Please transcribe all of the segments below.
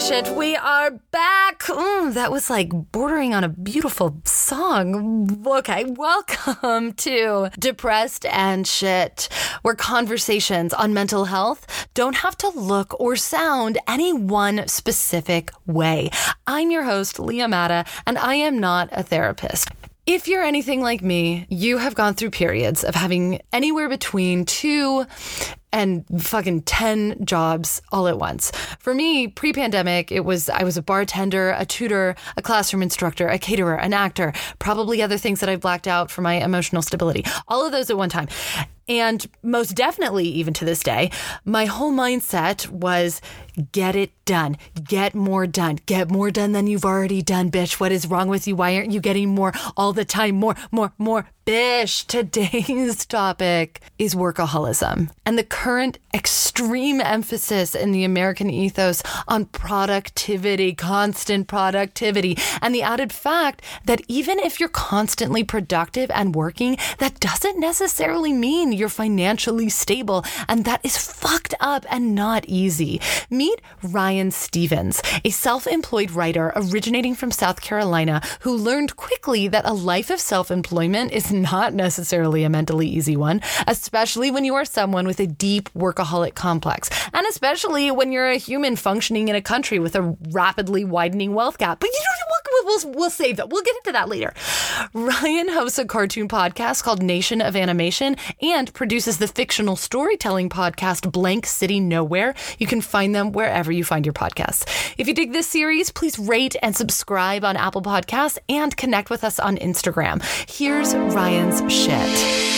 Shit. We are back. That was like bordering on a beautiful song. Okay, welcome to Depressed and Shit, where conversations on mental health don't have to look or sound any one specific way. I'm your host, Leah Matta, and I am not a therapist. If you're anything like me, you have gone through periods of having anywhere between 2 and fucking 10 jobs all at once. For me, pre-pandemic, I was a bartender, a tutor, a classroom instructor, a caterer, an actor, probably other things that I've blacked out for my emotional stability. All of those at one time. And most definitely, even to this day, my whole mindset was get it done, get more done than you've already done, bitch. What is wrong with you? Why aren't you getting more all the time? More, bitch. Today's topic is workaholism and the current extreme emphasis in the American ethos on productivity, constant productivity, and the added fact that even if you're constantly productive and working, that doesn't necessarily mean you're financially stable, and that is fucked up and not easy. Meet Ryan Stevens, a self-employed writer originating from South Carolina who learned quickly that a life of self-employment is not necessarily a mentally easy one, especially when you are someone with a deep workaholic complex, and especially when you're a human functioning in a country with a rapidly widening wealth gap. But we'll save that. We'll get into that later. Ryan hosts a cartoon podcast called Nation of Animation and produces the fictional storytelling podcast Blank City Nowhere. You can find them wherever you find your podcasts. If you dig this series, please rate and subscribe on Apple Podcasts and connect with us on Instagram. Here's Ryan's shit.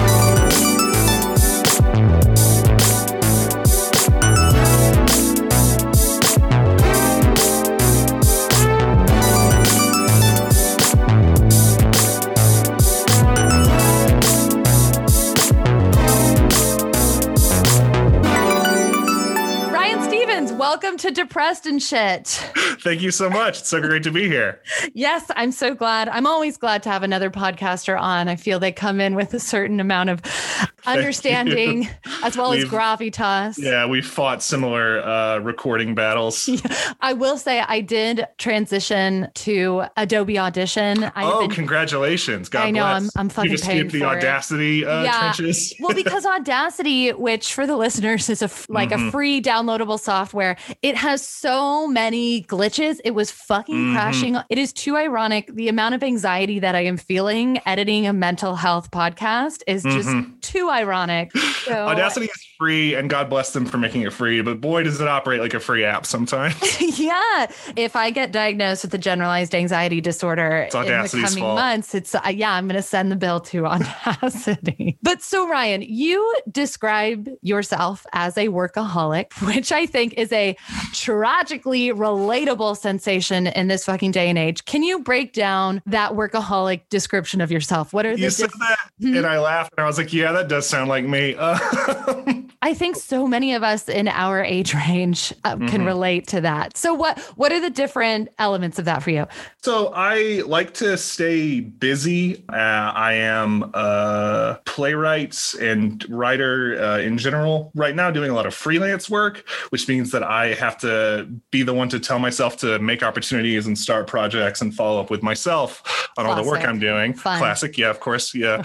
Welcome to Depressed and Shit. Thank you so much. It's so great to be here. Yes, I'm so glad. I'm always glad to have another podcaster on. I feel they come in with a certain amount of understanding as well as gravitas. Yeah, we fought similar recording battles. Yeah, I will say I did transition to Adobe Audition. Congratulations. God I know, bless. I'm fucking you just paying skipped the for Audacity trenches. Well, because Audacity, which for the listeners is a free downloadable software, it has so many glitches. It was fucking crashing. It is too ironic. The amount of anxiety that I am feeling editing a mental health podcast is just too ironic. So, Audacity is free, and God bless them for making it free, but boy, does it operate like a free app sometimes. Yeah. If I get diagnosed with a generalized anxiety disorder in the coming months, I'm going to send the bill to Audacity. But so Ryan, you describe yourself as a workaholic, which I think is a tragically relatable sensation in this fucking day and age. Can you break down that workaholic description of yourself? What are you said that, and I laughed, and I was like, yeah, that does sound like me. I think so many of us in our age range can relate to that. So what are the different elements of that for you? So I like to stay busy. I am a playwright and writer in general. Right now, doing a lot of freelance work, which means that I have to be the one to tell myself to make opportunities and start projects and follow up with myself on all the work I'm doing. Fun. Classic. Yeah, of course. Yeah.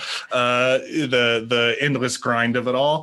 The endless grind of it all.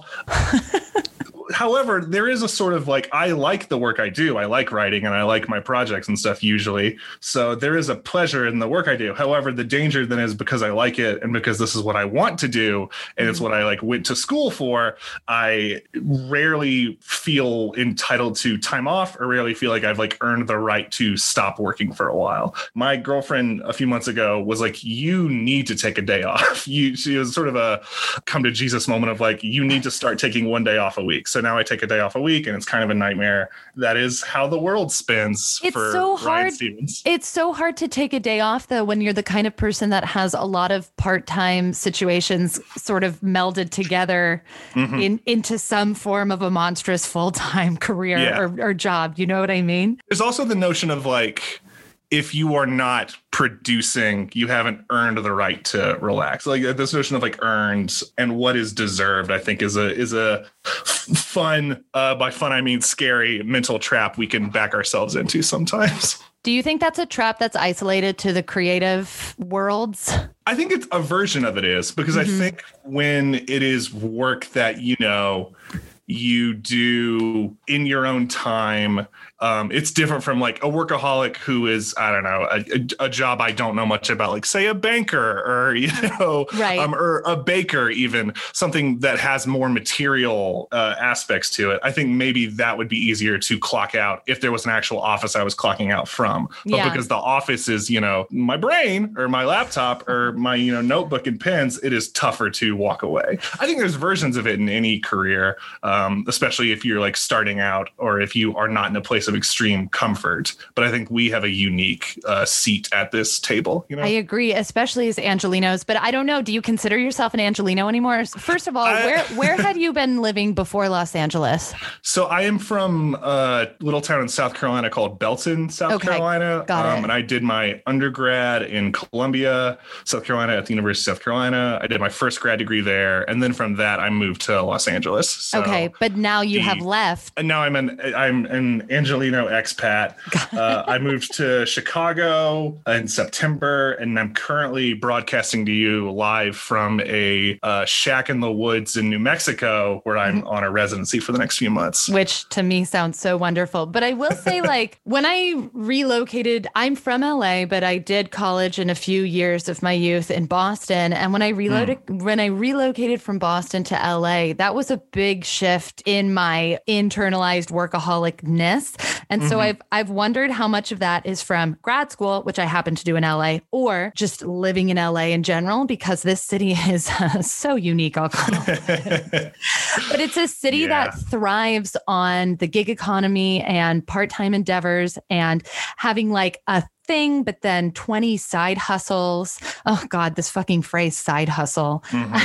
However, there is a sort of I like the work I do. I like writing and I like my projects and stuff usually. So there is a pleasure in the work I do. However, the danger then is because I like it and because this is what I want to do and it's what I went to school for, I rarely feel entitled to time off or rarely feel like I've earned the right to stop working for a while. My girlfriend a few months ago was like, you need to take a day off. She was sort of a come to Jesus moment of you need to start taking one day off a week. So now I take a day off a week and it's kind of a nightmare. That is how the world spins for Ryan Stevens. It's so hard to take a day off, though, when you're the kind of person that has a lot of part-time situations sort of melded together into some form of a monstrous full-time career or job. You know what I mean? There's also the notion of if you are not producing, you haven't earned the right to relax. This notion of earned and what is deserved, I think is a fun, by fun I mean scary mental trap we can back ourselves into sometimes. Do you think that's a trap that's isolated to the creative worlds? I think it's a version of it is, because I think when it is work that, you do in your own time, it's different from like a workaholic who is, I don't know, a job I don't know much about, like say a banker or, right. Or a baker, even something that has more material aspects to it. I think maybe that would be easier to clock out if there was an actual office I was clocking out from. But because the office is, my brain or my laptop or my, notebook and pens, it is tougher to walk away. I think there's versions of it in any career, especially if you're like starting out or if you are not in a place of extreme comfort. But I think we have a unique seat at this table. I agree, especially as Angelenos. But I don't know. Do you consider yourself an Angeleno anymore? First of all, where had you been living before Los Angeles? So I am from a little town in South Carolina called Belton, South Carolina. Got it. And I did my undergrad in Columbia, South Carolina at the University of South Carolina. I did my first grad degree there. And then from that, I moved to Los Angeles. So okay. But now you have left. And now I'm an Angeleno expat. I moved to Chicago in September, and I'm currently broadcasting to you live from a shack in the woods in New Mexico, where I'm on a residency for the next few months. Which to me sounds so wonderful. But I will say, like, when I relocated, I'm from LA, but I did college in a few years of my youth in Boston. And when I relocated from Boston to LA, that was a big shift in my internalized workaholicness. And so I've wondered how much of that is from grad school, which I happen to do in LA, or just living in LA in general, because this city is so unique, I'll call it. But it's a city that thrives on the gig economy and part-time endeavors and having like a thing, but then 20 side hustles. Oh God, this fucking phrase, side hustle.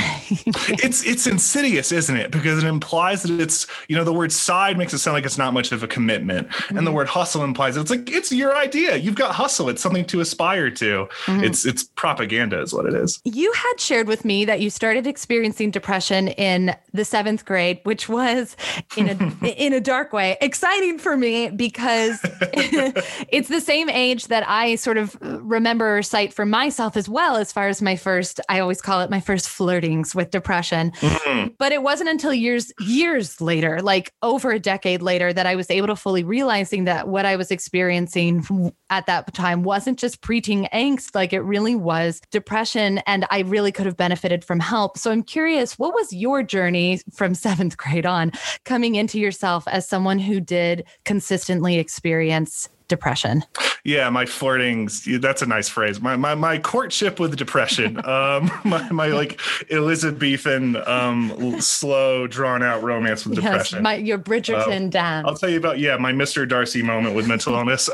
It's insidious, isn't it? Because it implies that it's, the word side makes it sound like it's not much of a commitment. And the word hustle implies it's like, it's your idea. You've got hustle. It's something to aspire to. It's propaganda is what it is. You had shared with me that you started experiencing depression in the 7th grade, which was in a dark way, exciting for me because it's the same age that I sort of remember or cite for myself as well, as far as I always call it my first flirtings with depression. But it wasn't until years later, like over a decade later, that I was able to fully realizing that what I was experiencing at that time wasn't just preteen angst, like it really was depression. And I really could have benefited from help. So I'm curious, what was your journey from 7th grade on coming into yourself as someone who did consistently experience depression? Yeah, my flirtings. That's a nice phrase. My courtship with depression. My like Elizabethan, slow, drawn out romance with depression. Your Bridgerton dance. I'll tell you about my Mr. Darcy moment with mental illness.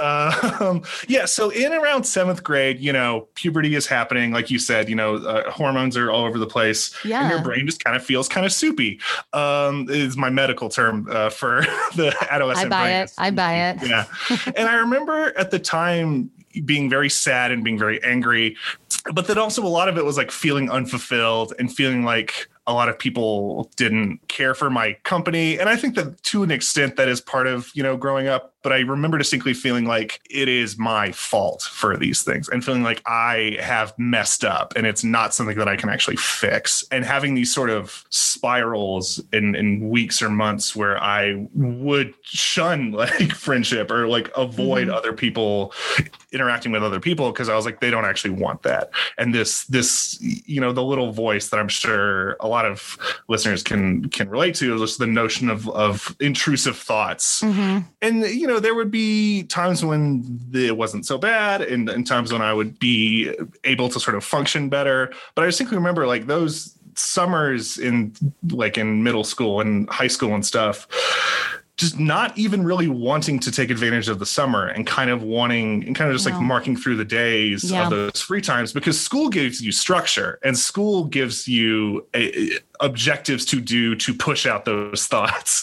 So in around 7th grade, puberty is happening, like you said. Hormones are all over the place, and your brain just kind of feels kind of soupy. Is my medical term for the adolescent brain. I buy it. Yeah, and I remember at the time being very sad and being very angry, but then also a lot of it was like feeling unfulfilled and feeling like a lot of people didn't care for my company. And I think that to an extent that is part of, growing up. But I remember distinctly feeling like it is my fault for these things and feeling like I have messed up and it's not something that I can actually fix. And having these sort of spirals in weeks or months where I would shun like friendship or like avoid other people interacting with other people because I was like, they don't actually want that. And this, the little voice that I'm sure a lot of listeners can relate to is just the notion of intrusive thoughts. And, there would be times when it wasn't so bad and times when I would be able to sort of function better. But I distinctly remember like those summers in middle school and high school and stuff, just not even really wanting to take advantage of the summer and kind of like marking through the days of those free times, because school gives you structure and school gives you objectives to do to push out those thoughts.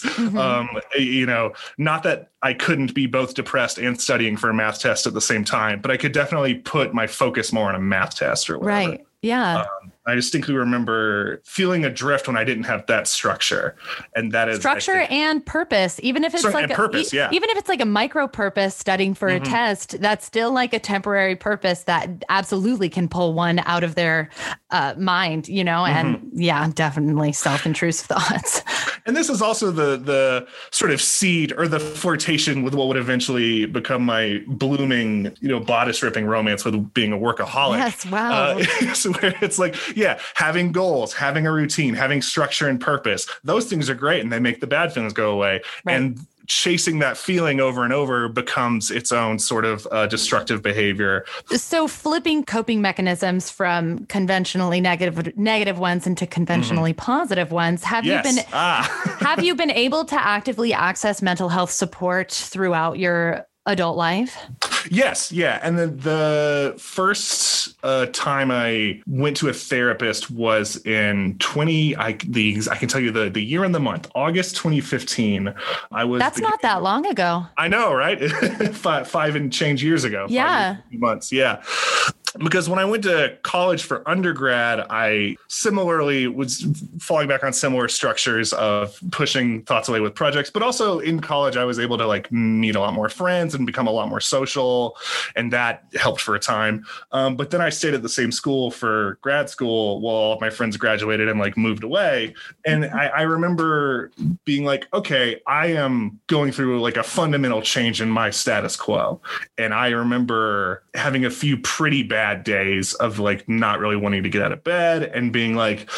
Not that I couldn't be both depressed and studying for a math test at the same time, but I could definitely put my focus more on a math test or whatever. Right. Yeah. I distinctly remember feeling adrift when I didn't have that structure. And that is structure and purpose. Even if it's like purpose, even if it's like a micro purpose studying for a test, that's still like a temporary purpose that absolutely can pull one out of their mind, you know, and yeah, definitely self-intrusive thoughts. And this is also the sort of seed or the flirtation with what would eventually become my blooming, you know, bodice ripping romance with being a workaholic. Yes, wow. So where it's like, yeah, having goals, having a routine, having structure and purpose, those things are great and they make the bad feelings go away. Right. And chasing that feeling over and over becomes its own sort of destructive behavior. So flipping coping mechanisms from conventionally negative ones into conventionally positive ones. Have you been able to actively access mental health support throughout your adult life? Yes. Yeah. And then the first time I went to a therapist was in I can tell you the year and the month, August 2015. That's not that long ago. I know, right? five and change years ago. Yeah. 5 months. Yeah. Because when I went to college for undergrad, I similarly was falling back on similar structures of pushing thoughts away with projects. But also in college, I was able to like meet a lot more friends and become a lot more social. And that helped for a time. But then I stayed at the same school for grad school while all of my friends graduated and like moved away. And I remember being like, okay, I am going through like a fundamental change in my status quo. And I remember having a few pretty bad days of like not really wanting to get out of bed and being like,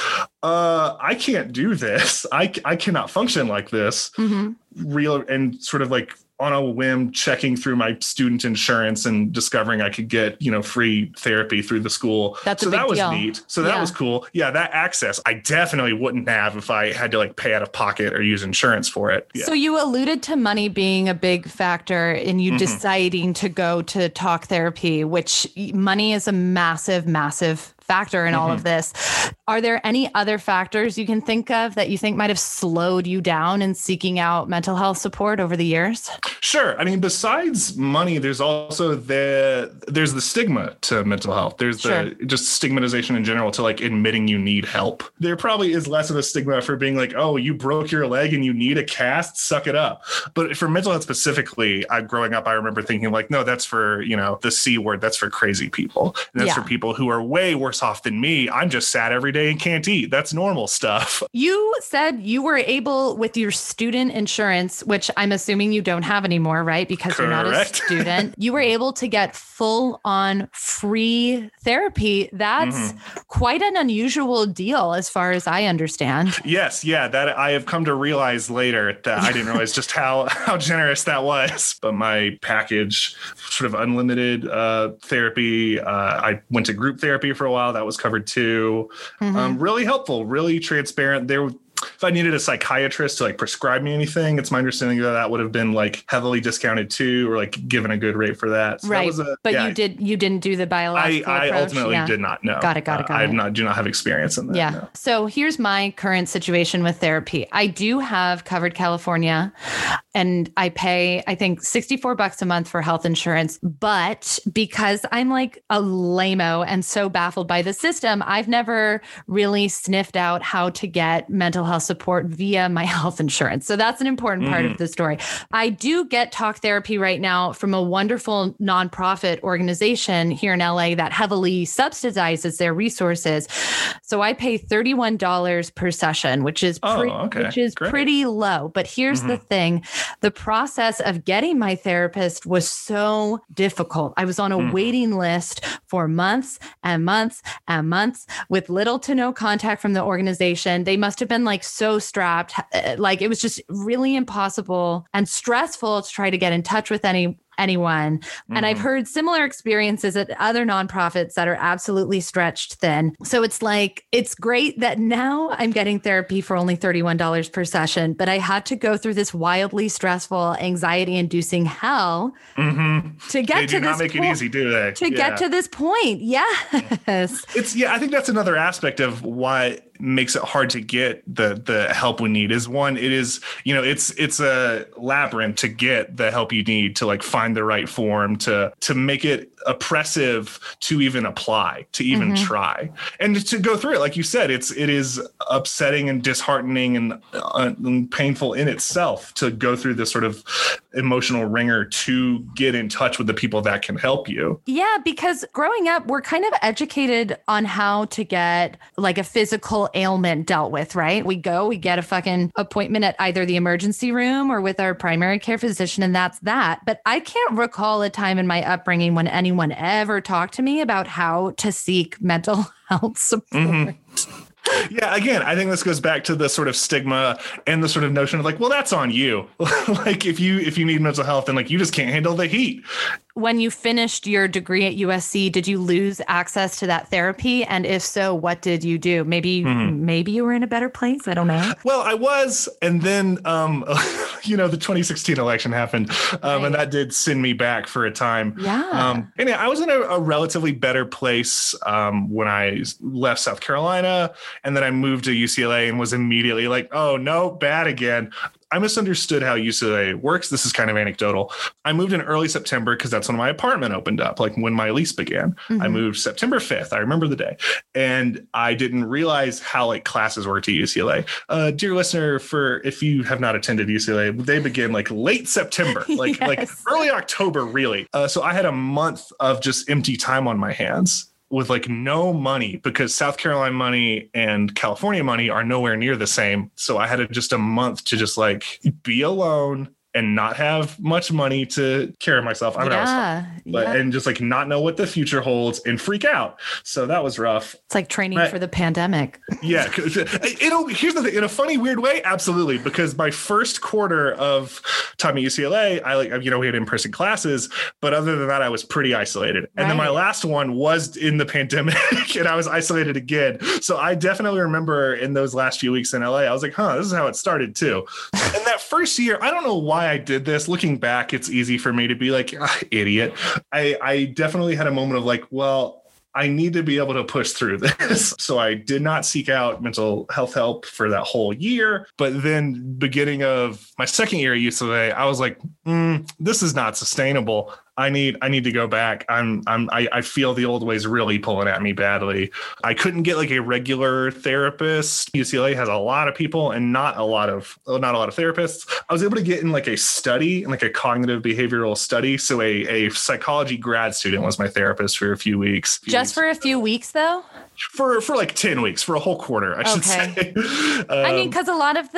I can't do this. I cannot function like this. Real and sort of like on a whim checking through my student insurance and discovering I could get, you know, free therapy through the school. So that was deal. neat. So that was cool. Yeah, that access I definitely wouldn't have if I had to like pay out of pocket or use insurance for it. Yeah. So you alluded to money being a big factor in you deciding to go to talk therapy, which money is a massive, massive factor in all of this. Are there any other factors you can think of that you think might have slowed you down in seeking out mental health support over the years? Sure. I mean, besides money, there's also there's the stigma to mental health. There's the just stigmatization in general to like admitting you need help. There probably is less of a stigma for being like, oh, you broke your leg and you need a cast, suck it up. But for mental health specifically, growing up, I remember thinking like, no, that's for, you know, the C word. That's for crazy people. And that's for people who are way worse off than me. I'm just sad every day and can't eat. That's normal stuff. You said you were able with your student insurance, which I'm assuming you don't have anymore, right? Because you're not a student. You were able to get full on free therapy. That's quite an unusual deal as far as I understand. Yes. Yeah. That I have come to realize later that I didn't realize just how generous that was. But my package, sort of unlimited therapy. I went to group therapy for a while. That was covered too. Really helpful, really transparent. If I needed a psychiatrist to like prescribe me anything, it's my understanding that would have been like heavily discounted too, or like given a good rate for that. So right. You didn't do the biological approach? I ultimately did not know. Got it. I do not have experience in that. Yeah. No. So here's my current situation with therapy. I do have Covered California and I pay, I think $64 a month for health insurance, but because I'm like a lame-o and so baffled by the system, I've never really sniffed out how to get mental health support via my health insurance. So that's an important part of the story. I do get talk therapy right now from a wonderful nonprofit organization here in LA that heavily subsidizes their resources. So I pay $31 per session, which is pretty low. But here's the thing. The process of getting my therapist was so difficult. I was on a waiting list for months and months and months with little to no contact from the organization. They must have been like so strapped, like it was just really impossible and stressful to try to get in touch with anyone. And I've heard similar experiences at other nonprofits that are absolutely stretched thin. So it's like, it's great that now I'm getting therapy for only $31 per session, but I had to go through this wildly stressful, anxiety-inducing hell to get to this point. They do not make it easy, do they? To get to this point. Yes. I think that's another aspect of why makes it hard to get the help we need is one, it is, you know, it's a labyrinth to get the help you need to like find the right form to make it oppressive to even apply, to even try, and to go through it. Like you said, it is upsetting and disheartening and painful in itself to go through this sort of emotional ringer to get in touch with the people that can help you. Yeah, because growing up, we're kind of educated on how to get like a physical ailment dealt with, right? We get a fucking appointment at either the emergency room or with our primary care physician, and that's that. But I can't recall a time in my upbringing when anyone ever talked to me about how to seek mental health support. Yeah, again, I think this goes back to the sort of stigma and the sort of notion of like, well, that's on you. Like if you need mental health, then like you just can't handle the heat. When you finished your degree at USC, did you lose access to that therapy? And if so, what did you do? Maybe you were in a better place. I don't know. Well, I was. And then, the 2016 election happened and that did send me back for a time. Yeah. And I was in a relatively better place when I left South Carolina. And then I moved to UCLA and was immediately like, oh, no, bad again. I misunderstood how UCLA works. This is kind of anecdotal. I moved in early September because that's when my apartment opened up, like when my lease began. I moved September 5th. I remember the day. And I didn't realize how like classes worked at UCLA. Dear listener, if you have not attended UCLA, they begin like late September, like early October, really. So I had a month of just empty time on my hands with like no money because South Carolina money and California money are nowhere near the same. So I had just a month to just like be alone and not have much money to care of myself. And just like not know what the future holds and freak out. So that was rough. It's like training for the pandemic. Yeah. Here's the thing. In a funny, weird way, absolutely. Because my first quarter of time at UCLA, we had in-person classes, but other than that, I was pretty isolated. And then my last one was in the pandemic and I was isolated again. So I definitely remember in those last few weeks in LA, I was like, this is how it started too. And that first year, I don't know why I did this. Looking back, it's easy for me to be like, idiot. I definitely had a moment of like, well, I need to be able to push through this. So I did not seek out mental health help for that whole year. But then beginning of my second year at UCLA, I was like, this is not sustainable. I need to go back. I feel the old ways really pulling at me badly. I couldn't get like a regular therapist. UCLA has a lot of people and not a lot of therapists. I was able to get in like a study, like a cognitive behavioral study. So a psychology grad student was my therapist for a few weeks. Just for a few weeks though? For like 10 weeks, for a whole quarter, I should say. I mean, because a lot of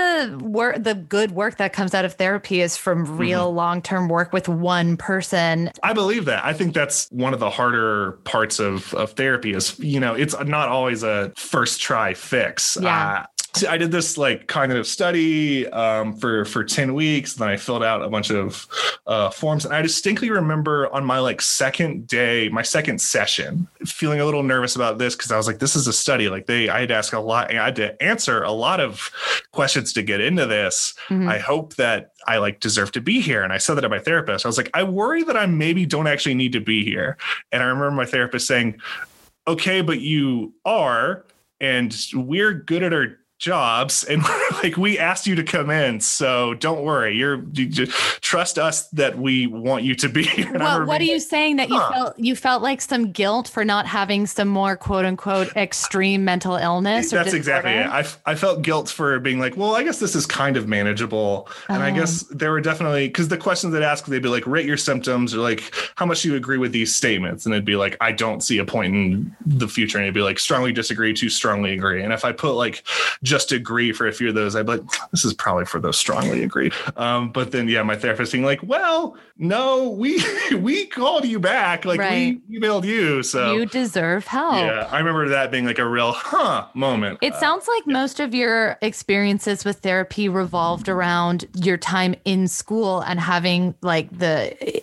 the good work that comes out of therapy is from real long-term work with one person. I believe that. I think that's one of the harder parts of therapy is, it's not always a first try fix. Yeah. I did this like cognitive study for 10 weeks. Then I filled out a bunch of forms. And I distinctly remember on my like second day, my second session, feeling a little nervous about this because I was like, this is a study. Like I had to ask a lot. I had to answer a lot of questions to get into this. I hope that I like deserve to be here. And I said that to my therapist. I was like, I worry that I maybe don't actually need to be here. And I remember my therapist saying, okay, but you are, and we're good at our jobs and like we asked you to come in, so don't worry, you just trust us that we want you to be here. Well, what are you saying that you felt like some guilt for not having some more quote unquote extreme mental illness? That's exactly it. I felt guilt for being like, well, I guess this is kind of manageable. And I guess there were definitely, because the questions they'd ask, they'd be like, rate your symptoms, or like, how much do you agree with these statements? And it'd be like, I don't see a point in the future. And it'd be like, strongly disagree to strongly agree. And if I put like just agree for a few of those, I'd be like, this is probably for those strongly agree. But then, my therapist being like, well, no, we called you back. Like we emailed you. So you deserve help. Yeah. I remember that being like a real moment. It sounds like most of your experiences with therapy revolved around your time in school and having like the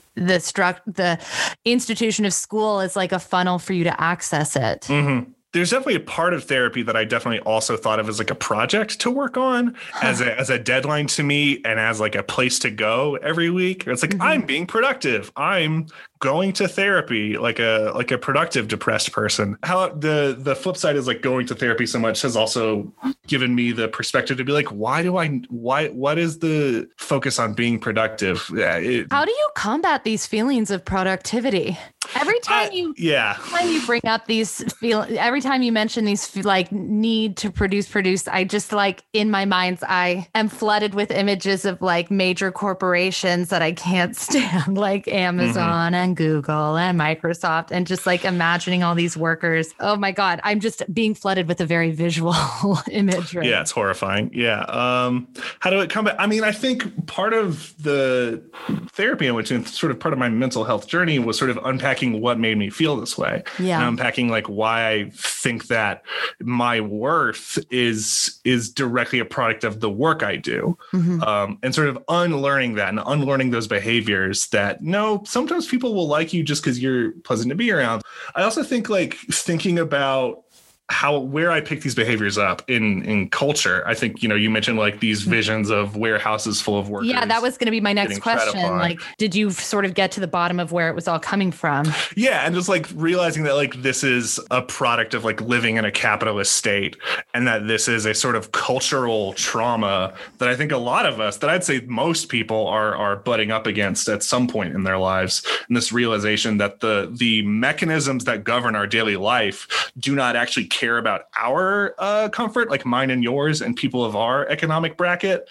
institution of school is like a funnel for you to access it. Mm-hmm. There's definitely a part of therapy that I definitely also thought of as like a project to work on, as a deadline to meet, and as like a place to go every week. It's like, I'm being productive. I'm going to therapy like a productive depressed person. How the flip side is like going to therapy so much has also given me the perspective to be like, what is the focus on being productive? How do you combat these feelings of productivity? Every time you bring up these every time you mention these like need to produce, I just like in my mind's eye am flooded with images of like major corporations that I can't stand, like Amazon and Google and Microsoft, and just like imagining all these workers. Oh my God, I'm just being flooded with a very visual imagery. Yeah, it's horrifying. Yeah. How do it come back? I mean, I think part of the therapy I went to, and sort of part of my mental health journey, was sort of unpacking what made me feel this way. Yeah. And unpacking like why I think that my worth is directly a product of the work I do. And sort of unlearning that and unlearning those behaviors that no, sometimes people will like you just because you're pleasant to be around. I also think like thinking about where I pick these behaviors up in culture. I think, you mentioned like these visions of warehouses full of workers. Yeah, that was going to be my next question. Like, did you sort of get to the bottom of where it was all coming from? Yeah. And just like realizing that like this is a product of like living in a capitalist state, and that this is a sort of cultural trauma that I think a lot of us, that I'd say most people are butting up against at some point in their lives. And this realization that the mechanisms that govern our daily life do not actually care about our comfort, like mine and yours and people of our economic bracket.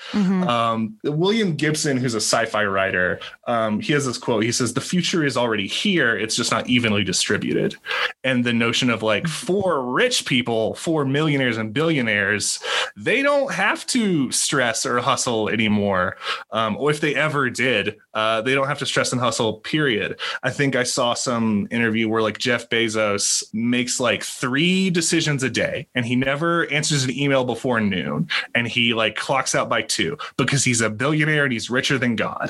William Gibson, who's a sci-fi writer, he has this quote. He says, "The future is already here. It's just not evenly distributed." And the notion of like, for rich people, for millionaires and billionaires, they don't have to stress or hustle anymore. Or if they ever did, they don't have to stress and hustle, period. I think I saw some interview where like Jeff Bezos makes like 3 decisions a day, and he never answers an email before noon, and he like clocks out by 2 because he's a billionaire and he's richer than God.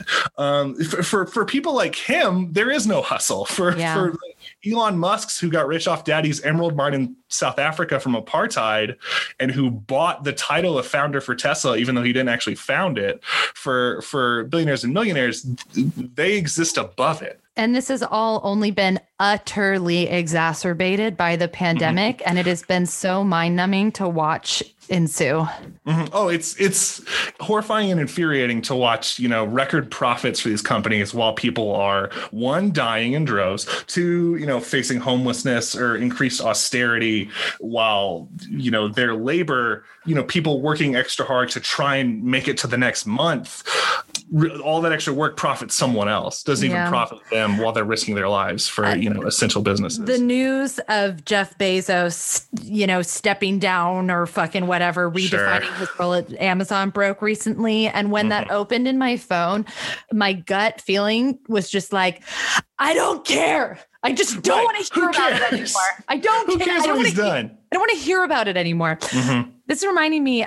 For people like him, there is no hustle. For Elon Musk's, who got rich off daddy's emerald mine in South Africa from apartheid, and who bought the title of founder for Tesla, even though he didn't actually found it, for billionaires and millionaires, they exist above it. And this has all only been utterly exacerbated by the pandemic. And it has been so mind-numbing to watch ensue. Oh, it's horrifying and infuriating to watch, record profits for these companies while people are, 1, dying in droves, 2, facing homelessness or increased austerity, while, their labor, people working extra hard to try and make it to the next month. All that extra work profits someone else, doesn't even profit them, while they're risking their lives for, essential businesses. The news of Jeff Bezos, stepping down or fucking whatever, redefining his role at Amazon broke recently. And when that opened in my phone, my gut feeling was just like, I don't care. I just don't want to hear about it anymore. I don't care. Who cares what he's done? I don't want to hear about it anymore. This is reminding me,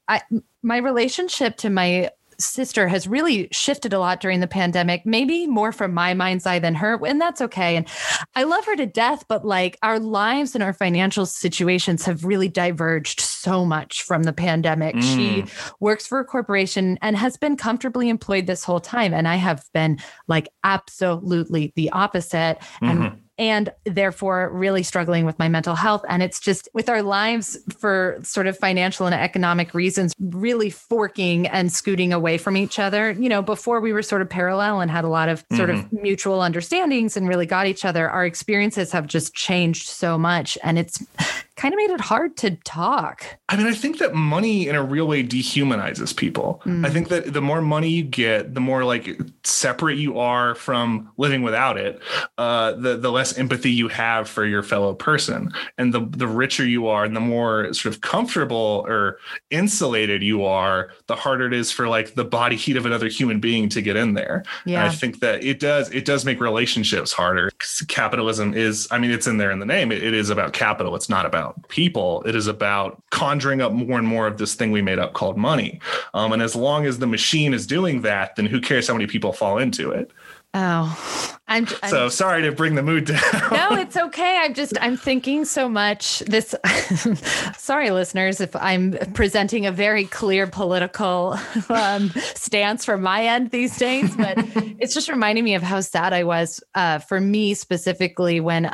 my relationship to my sister has really shifted a lot during the pandemic, maybe more from my mind's eye than her, and that's okay. And I love her to death, but like our lives and our financial situations have really diverged so much from the pandemic. She works for a corporation and has been comfortably employed this whole time. And I have been like absolutely the opposite. And therefore really struggling with my mental health. And it's just with our lives, for sort of financial and economic reasons, really forking and scooting away from each other. Before we were sort of parallel and had a lot of sort of mutual understandings and really got each other, our experiences have just changed so much. And it's kind of made it hard to talk. I mean, I think that money in a real way dehumanizes people. I think that the more money you get, the more like separate you are from living without it, the less empathy you have for your fellow person. And the richer you are and the more sort of comfortable or insulated you are, the harder it is for like the body heat of another human being to get in there. Yeah. And I think that it does make relationships harder. Capitalism is, I mean, it's in there in the name. It is about capital. It's not about people. It is about conjuring up more and more of this thing we made up called money. And as long as the machine is doing that, then who cares how many people fall into it? Oh, I'm so sorry to bring the mood down. No, it's okay. I'm thinking so much this. Sorry, listeners, if I'm presenting a very clear political stance from my end these days, but it's just reminding me of how sad I was for me specifically when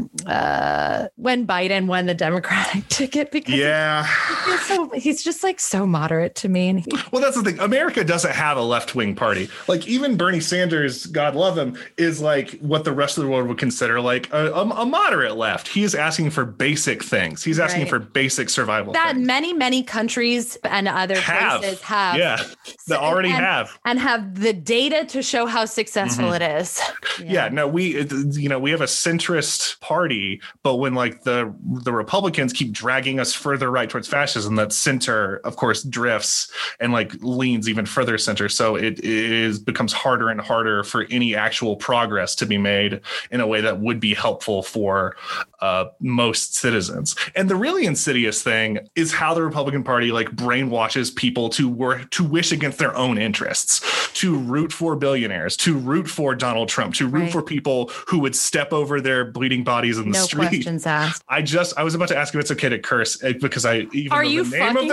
Biden won the Democratic ticket, because he's just like so moderate to me. Well, that's the thing. America doesn't have a left-wing party. Like even Bernie Sanders got God love him, is like what the rest of the world would consider like a moderate left. He is asking for basic things. He's asking for basic survival that things. many countries and other places have. Yeah, they already have. And have the data to show how successful it is. Yeah, no, we have a centrist party, but when like the Republicans keep dragging us further right towards fascism, that center, of course, drifts and like leans even further center. So it becomes harder and harder for any actual progress to be made in a way that would be helpful for most citizens. And the really insidious thing is how the Republican Party like brainwashes people to wish against their own interests, to root for billionaires, to root for Donald Trump, to root for people who would step over their bleeding bodies in the street. No questions asked. I was about to ask if it's okay to curse because the name of the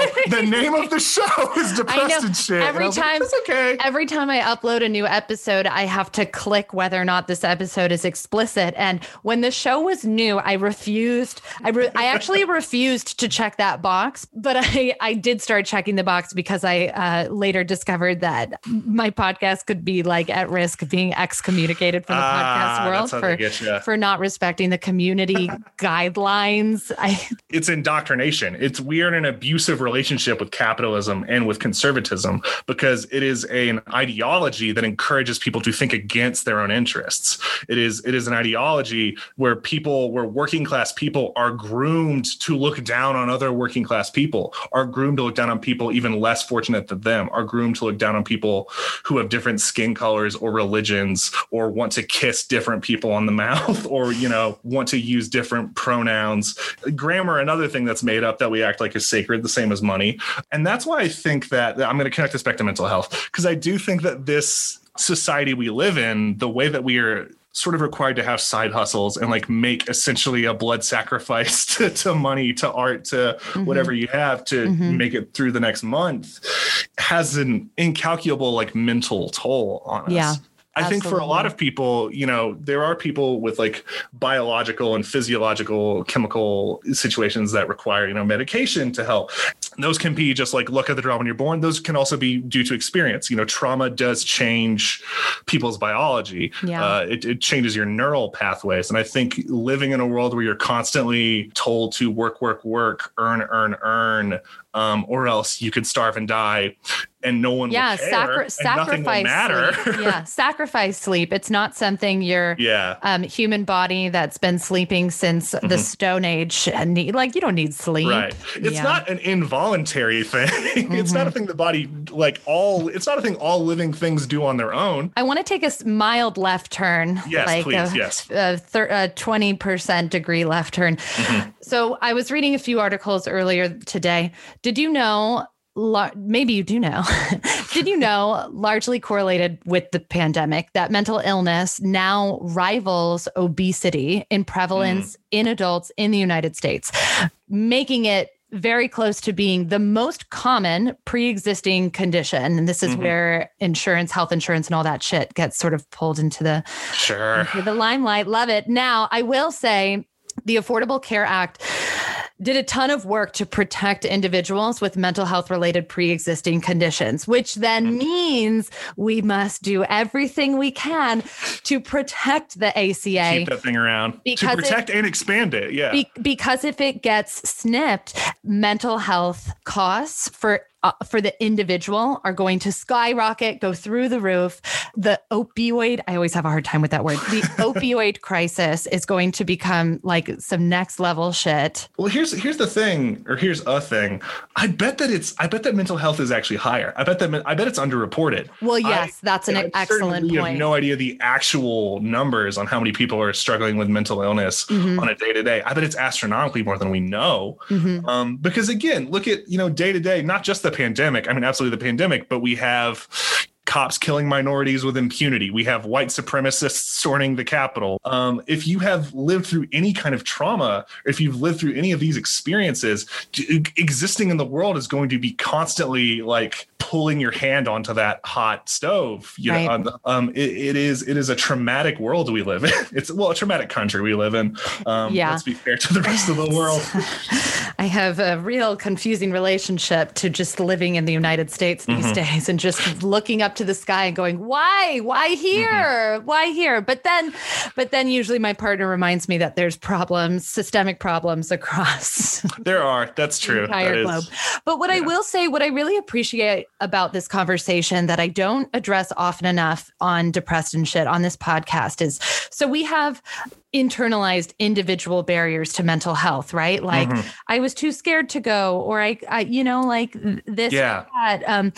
show is Depressed and Shit. Every time I upload a new episode, I have to click whether or not this episode is explicit. And when the show was new, I refused. I actually refused to check that box, but I did start checking the box because I later discovered that my podcast could be like at risk of being excommunicated from the podcast world for not respecting the community guidelines. It's indoctrination. We are in an abusive relationship with capitalism and with conservatism because it is an ideology that encourages people to think against their own interests. It is an ideology where working class people are groomed to look down on other working class people, are groomed to look down on people even less fortunate than them, are groomed to look down on people who have different skin colors or religions or want to kiss different people on the mouth or, want to use different pronouns. Grammar, another thing that's made up that we act like is sacred, the same as money. And that's why I think that I'm going to connect this back to mental health, because I do think that this society we live in, the way that we are sort of required to have side hustles and like make essentially a blood sacrifice to money, to art, to whatever you have to make it through the next month, has an incalculable like mental toll on us. Yeah. I think for a lot of people, there are people with like biological and physiological chemical situations that require, medication to help. Those can be just like luck of the draw when you're born. Those can also be due to experience. Trauma does change people's biology. Yeah. It changes your neural pathways. And I think living in a world where you're constantly told to work, earn, or else you could starve and die and no one will care. Sacrifice matter. Sleep. Yeah, sacrifice sleep. It's not something your human body that's been sleeping since the Stone Age need. Like, you don't need sleep. Right. It's not an involuntary thing. It's not a thing the body it's not a thing all living things do on their own. I want to take a mild left turn. Yes, please. Yes. A 20% degree left turn. So I was reading a few articles earlier today. Did you know, maybe you do know, did you know, largely correlated with the pandemic, that mental illness now rivals obesity in prevalence in adults in the United States, making it very close to being the most common pre-existing condition. And this is where health insurance and all that shit gets sort of pulled into the limelight. Love it. Now, I will say the Affordable Care Act did a ton of work to protect individuals with mental health related pre-existing conditions, which then means we must do everything we can to protect the ACA. Keep that thing around. To protect and expand it. Yeah. Because if it gets snipped, mental health costs for the individual are going to skyrocket, go through the roof. The opioid, I always have a hard time with that word. The opioid crisis is going to become like some next level shit. Well, here's the thing, or here's a thing. I bet that mental health is actually higher. I bet it's underreported. Well, yes, that's an excellent point. I have no idea the actual numbers on how many people are struggling with mental illness on a day to day. I bet it's astronomically more than we know. Because again, look at, day to day, not just the pandemic. I mean, absolutely the pandemic, but we have cops killing minorities with impunity. We have white supremacists storming the Capitol. If you have lived through any kind of trauma, if you've lived through any of these experiences, existing in the world is going to be constantly like pulling your hand onto that hot stove. It is a traumatic world we live in. It's a traumatic country we live in. Let's be fair to the rest of the world. I have a real confusing relationship to just living in the United States these days and just looking up to the sky and going, why here? Why here? But then usually my partner reminds me that there's problems, systemic problems across. There are. That's true. The entire globe. But what I will say, what I really appreciate about this conversation that I don't address often enough on Depressed and Shit on this podcast is, so we have internalized individual barriers to mental health, right? Like I was too scared to go, or I like this, that,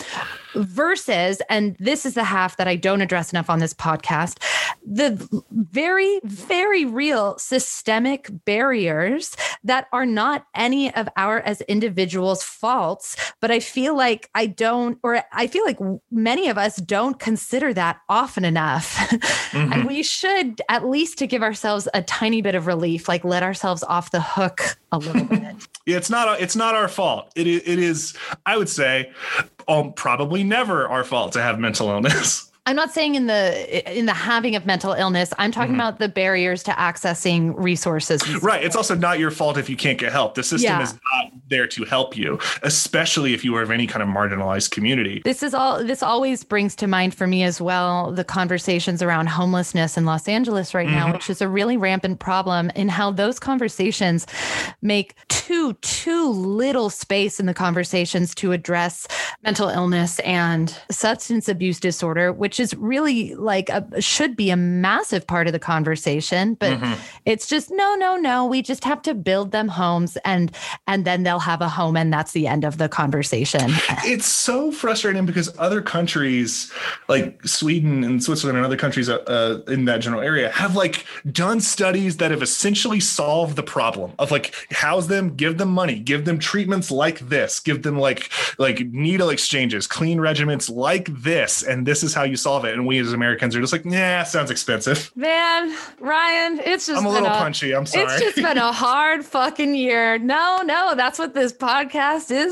versus, and this is the half that I don't address enough on this podcast, the very, very real systemic barriers that are not any of our as individuals' faults, but I feel like I feel like many of us don't consider that often enough. And we should, at least to give ourselves a tiny bit of relief, like let ourselves off the hook a little bit. Yeah, it's not our fault. It is, I would say, probably never our fault to have mental illness. I'm not saying in the having of mental illness. I'm talking about the barriers to accessing resources. Right. It's also not your fault if you can't get help. The system is not there to help you, especially if you are of any kind of marginalized community. This always brings to mind for me as well the conversations around homelessness in Los Angeles right now, which is a really rampant problem, in how those conversations make too little space in the conversations to address mental illness and substance abuse disorder, which is really should be a massive part of the conversation, but it's just no. We just have to build them homes and then they'll have a home, and that's the end of the conversation. It's so frustrating because other countries like Sweden and Switzerland and other countries in that general area have done studies that have essentially solved the problem of house them, give them money, give them treatments like this, give them like needle exchanges, clean regimens like this, and this is how you solve it. And we as Americans are just sounds expensive. Man, Ryan, it's just I'm a little punchy. I'm sorry. It's just been a hard fucking year. No, that's what this podcast is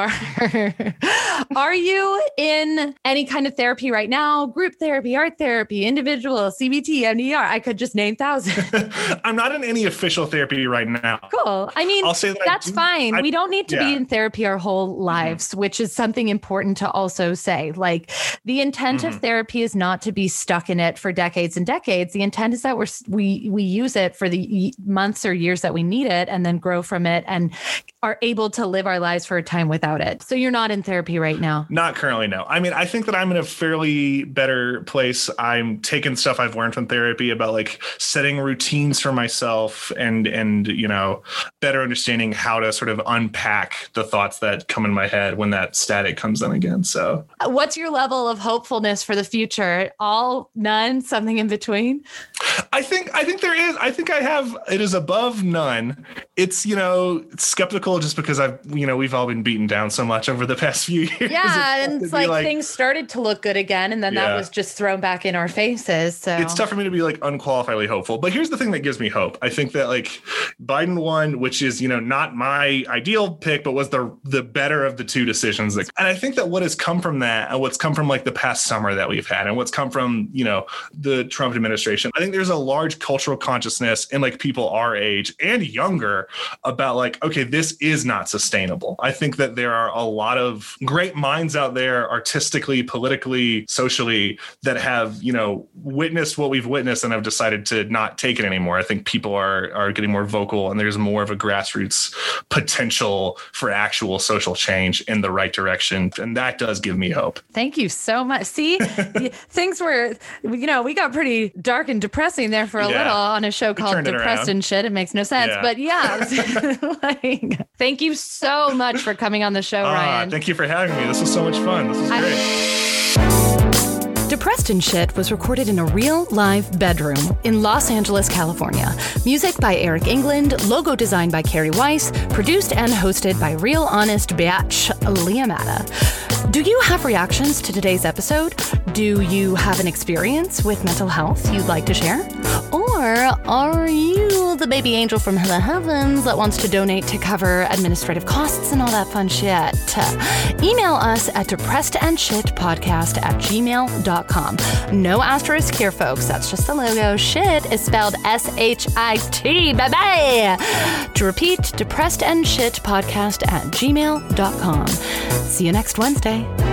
for. Are you in any kind of therapy right now? Group therapy, art therapy, individual, CBT, MDR? I could just name thousands. I'm not in any official therapy right now. Cool. I mean, I'll say that's fine. We don't need to be in therapy our whole lives, which is something important to also say. The intent of therapy is not to be stuck in it for decades and decades. The intent is that we use it for the months or years that we need it, and then grow from it and are able to live our lives for a time without it. So you're not in therapy right now? Not currently, no. I mean, I think that I'm in a fairly better place. I'm taking stuff I've learned from therapy about setting routines for myself and better understanding how to sort of unpack the thoughts that come in my head when that static comes in again. So what's your level of hopefulness for the future? All, none, something in between? I think there is. I think it is above none. It's, skeptical just because we've all been beaten down so much over the past few years. Yeah. And it's things started to look good again. And then that was just thrown back in our faces. So it's tough for me to be unqualifiedly hopeful. But here's the thing that gives me hope. I think that Biden won, which is, not my ideal pick, but was the better of the two decisions. And I think that what has come from that and what's come from the past summer that we've had and what's come from, the Trump administration, I think there's a large cultural consciousness in people our age and younger about okay, this is not sustainable. I think that there are a lot of great minds out there, artistically, politically, socially, that have, witnessed what we've witnessed and have decided to not take it anymore. I think people are getting more vocal, and there's more of a grassroots potential for actual social change in the right direction. And that does give me hope. Thank you so much. See, things were, we got pretty dark and depressing there for a little on a show called Depressed and Shit. It makes no sense. But thank you so much for coming on the show, Ryan. Thank you for having me. This was so much fun. This was great. Depressed and Shit was recorded in a real live bedroom in Los Angeles, California. Music by Eric England, logo design by Carrie Weiss, produced and hosted by real honest bitch Leah Matta. Do you have reactions to today's episode? Do you have an experience with mental health you'd like to share? Or are you the baby angel from the heavens that wants to donate to cover administrative costs and all that fun shit? Email us at depressedandshitpodcast@gmail.com. No asterisk here, folks. That's just the logo. Shit is spelled SHIT. Bye-bye. To repeat, depressedandshitpodcast@gmail.com. See you next Wednesday.